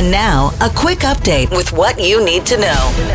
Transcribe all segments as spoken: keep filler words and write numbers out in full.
And now, a quick update with what you need to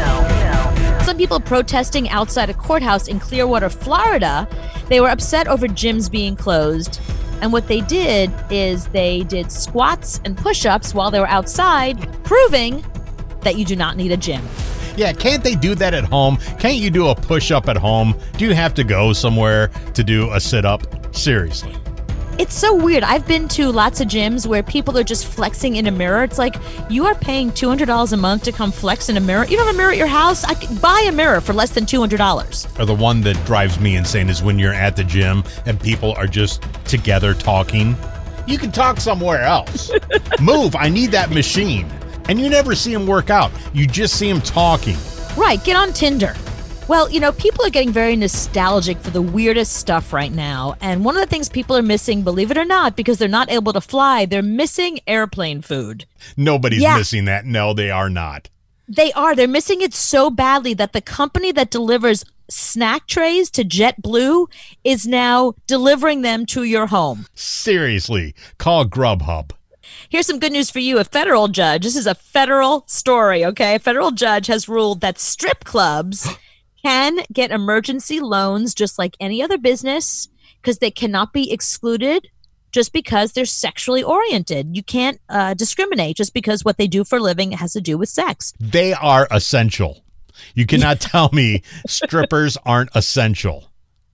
know. Some people protesting outside a courthouse in Clearwater, Florida. They were upset over gyms being closed. And what they did is they did squats and push-ups while they were outside, proving that you do not need a gym. Yeah, can't they do that at home? Can't you do a push-up at home? Do you have to go somewhere to do a sit-up? Seriously. It's so weird. I've been to lots of gyms where people are just flexing in a mirror. It's like, you are paying two hundred dollars a month to come flex in a mirror. You don't have a mirror at your house? I can buy a mirror for less than two hundred dollars. Or the one that drives me insane is when you're at the gym and people are just together talking. You can talk somewhere else. Move. I need that machine. And you never see them work out. You just see them talking. Right. Get on Tinder. Well, you know, people are getting very nostalgic for the weirdest stuff right now. And one of the things people are missing, believe it or not, because they're not able to fly, they're missing airplane food. Nobody's yeah. missing that. No, they are not. They are. They're missing it so badly that the company that delivers snack trays to JetBlue is now delivering them to your home. Seriously, call Grubhub. Here's some good news for you. A federal judge, this is a federal story, okay? A federal judge has ruled that strip clubs can get emergency loans just like any other business because they cannot be excluded just because they're sexually oriented. You can't uh, discriminate just because what they do for a living has to do with sex. They are essential. You cannot tell me strippers aren't essential.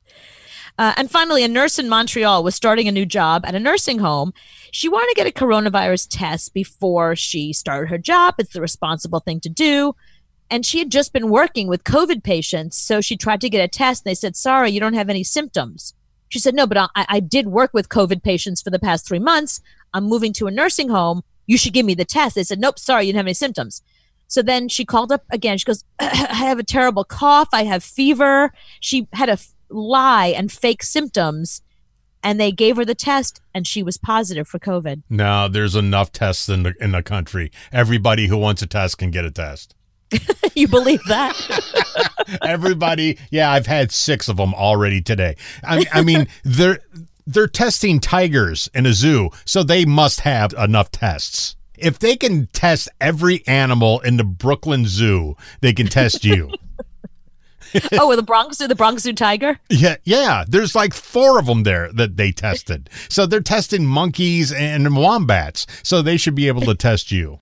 Uh, and finally, a nurse in Montreal was starting a new job at a nursing home. She wanted to get a coronavirus test before she started her job. It's the responsible thing to do. And she had just been working with COVID patients, so she tried to get a test. And they said, sorry, you don't have any symptoms. She said, no, but I, I did work with COVID patients for the past three months. I'm moving to a nursing home. You should give me the test. They said, nope, sorry, you didn't have any symptoms. So then she called up again. She goes, I have a terrible cough. I have fever. She had to f- lie and fake symptoms. And they gave her the test, and she was positive for COVID. No, there's enough tests in the in the country. Everybody who wants a test can get a test. You believe that? Everybody, yeah, I've had six of them already today. I, I mean, they're they're testing tigers in a zoo, so they must have enough tests. If they can test every animal in the Brooklyn Zoo, they can test you. Oh, with the Bronx Zoo, the Bronx Zoo tiger? Yeah, yeah. There's like four of them there that they tested. So they're testing monkeys and wombats, so they should be able to test you.